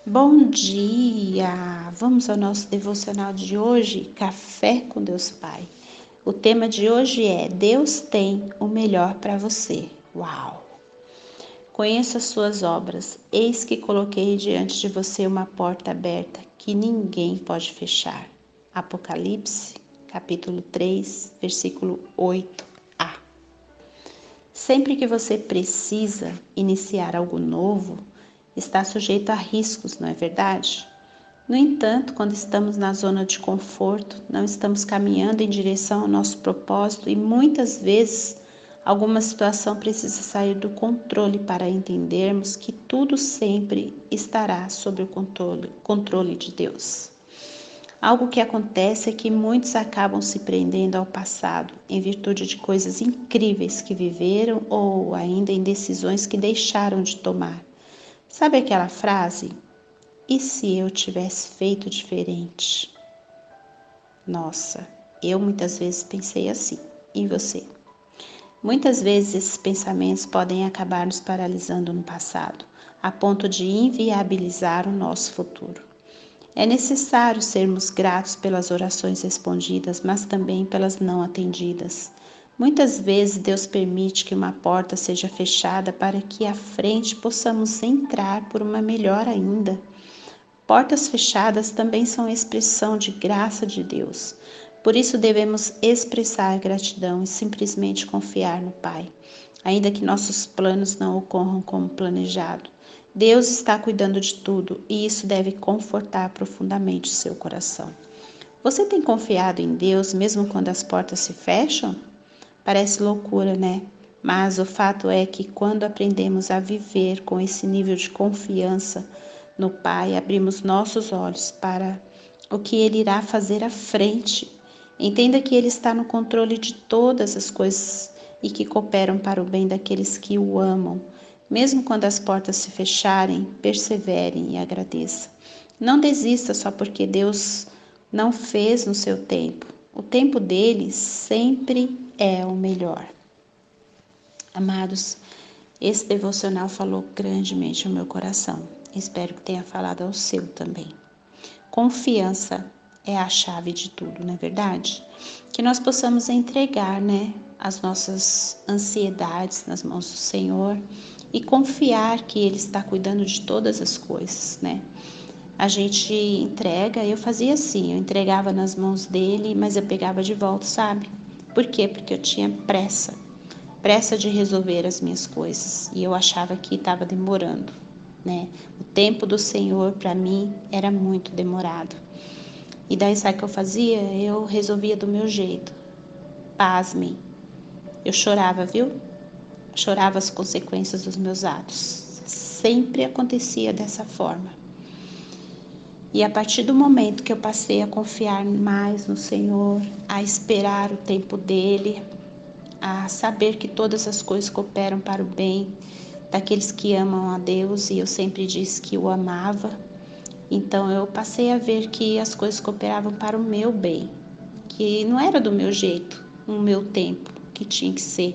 Bom dia! Vamos ao nosso devocional de hoje, Café com Deus Pai. O tema de hoje é Deus tem o melhor para você. Uau! Conheço as suas obras, eis que coloquei diante de você uma porta aberta que ninguém pode fechar. Apocalipse, capítulo 3, versículo 8a. Sempre que você precisa iniciar algo novo, está sujeito a riscos, não é verdade? No entanto, quando estamos na zona de conforto, não estamos caminhando em direção ao nosso propósito e muitas vezes alguma situação precisa sair do controle para entendermos que tudo sempre estará sob o controle de Deus. Algo que acontece é que muitos acabam se prendendo ao passado em virtude de coisas incríveis que viveram ou ainda em decisões que deixaram de tomar. Sabe aquela frase? E se eu tivesse feito diferente? Nossa, eu muitas vezes pensei assim. E você? Muitas vezes esses pensamentos podem acabar nos paralisando no passado, a ponto de inviabilizar o nosso futuro. É necessário sermos gratos pelas orações respondidas, mas também pelas não atendidas. Muitas vezes Deus permite que uma porta seja fechada para que à frente possamos entrar por uma melhor ainda. Portas fechadas também são expressão de graça de Deus. Por isso devemos expressar gratidão e simplesmente confiar no Pai, ainda que nossos planos não ocorram como planejado. Deus está cuidando de tudo e isso deve confortar profundamente o seu coração. Você tem confiado em Deus mesmo quando as portas se fecham? Parece loucura, né? Mas o fato é que quando aprendemos a viver com esse nível de confiança no Pai, abrimos nossos olhos para o que Ele irá fazer à frente. Entenda que Ele está no controle de todas as coisas e que cooperam para o bem daqueles que o amam. Mesmo quando as portas se fecharem, perseverem e agradeça. Não desista só porque Deus não fez no seu tempo. O tempo dele sempre é o melhor. Amados, esse devocional falou grandemente ao meu coração. Espero que tenha falado ao seu também. Confiança é a chave de tudo, não é verdade? Que nós possamos entregar, as nossas ansiedades nas mãos do Senhor e confiar que Ele está cuidando de todas as coisas, A gente entrega, eu fazia assim, eu entregava nas mãos dele, mas eu pegava de volta, sabe? Por quê? Porque eu tinha pressa de resolver as minhas coisas e eu achava que estava demorando, O tempo do Senhor para mim era muito demorado. E daí sabe o que eu fazia? Eu resolvia do meu jeito. Pasmem. Eu chorava, viu? Chorava as consequências dos meus atos. Sempre acontecia dessa forma. E a partir do momento que eu passei a confiar mais no Senhor, a esperar o tempo dele, a saber que todas as coisas cooperam para o bem daqueles que amam a Deus, e eu sempre disse que o amava, então eu passei a ver que as coisas cooperavam para o meu bem, que não era do meu jeito, no meu tempo, que tinha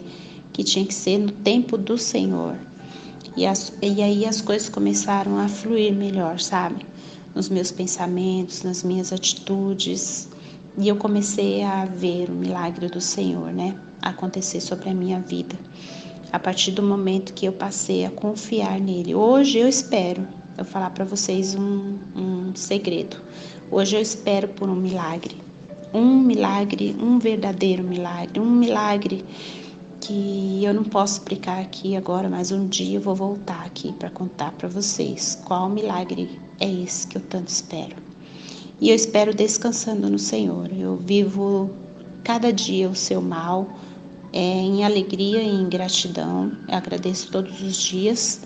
que ser no tempo do Senhor. E aí as coisas começaram a fluir melhor, sabe? Nos meus pensamentos, nas minhas atitudes. E eu comecei a ver o milagre do Senhor, acontecer sobre a minha vida. A partir do momento que eu passei a confiar nele. Hoje eu espero, eu vou falar para vocês um segredo. Hoje eu espero por um milagre. Um milagre, um verdadeiro milagre. Um milagre que eu não posso explicar aqui agora, mas um dia eu vou voltar aqui para contar para vocês qual milagre é esse que eu tanto espero. E eu espero descansando no Senhor. Eu vivo cada dia o seu mal em alegria e em gratidão. Eu agradeço todos os dias,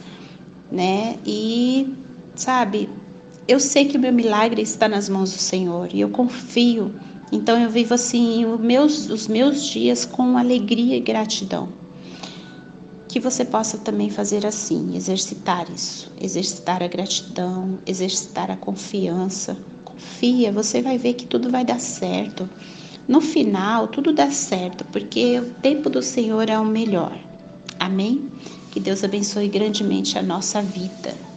E, sabe, eu sei que o meu milagre está nas mãos do Senhor e eu confio. Então eu vivo assim os meus dias com alegria e gratidão. Que você possa também fazer assim, exercitar isso, exercitar a gratidão, exercitar a confiança. Confia, você vai ver que tudo vai dar certo. No final, tudo dá certo, porque o tempo do Senhor é o melhor. Amém? Que Deus abençoe grandemente a nossa vida.